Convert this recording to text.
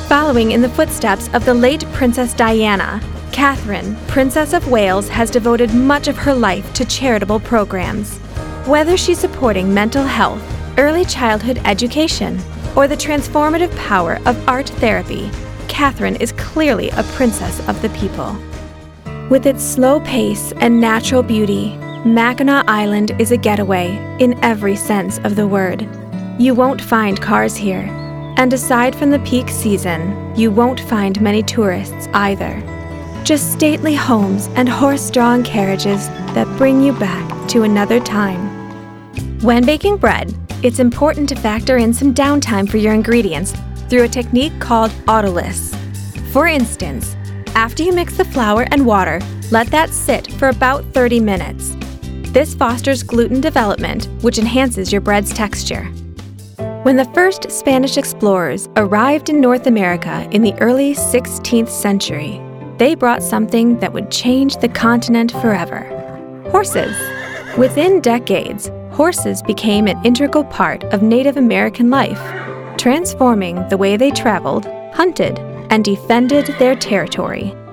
Following in the footsteps of the late Princess Diana, Catherine, Princess of Wales, has devoted much of her life to charitable programs. Whether she's supporting mental health, early childhood education, or the transformative power of art therapy, Catherine is clearly a princess of the people. With its slow pace and natural beauty, Mackinac Island is a getaway in every sense of the word. You won't find cars here, and aside from the peak season, you won't find many tourists either. Just stately homes and horse-drawn carriages that bring you back to another time. When baking bread, it's important to factor in some downtime for your ingredients through a technique called autolysis. For instance, after you mix the flour and water, let that sit for about 30 minutes. This fosters gluten development, which enhances your bread's texture. When the first Spanish explorers arrived in North America in the early 16th century, they brought something that would change the continent forever: horses. Within decades, horses became an integral part of Native American life, transforming the way they traveled, hunted, and defended their territory.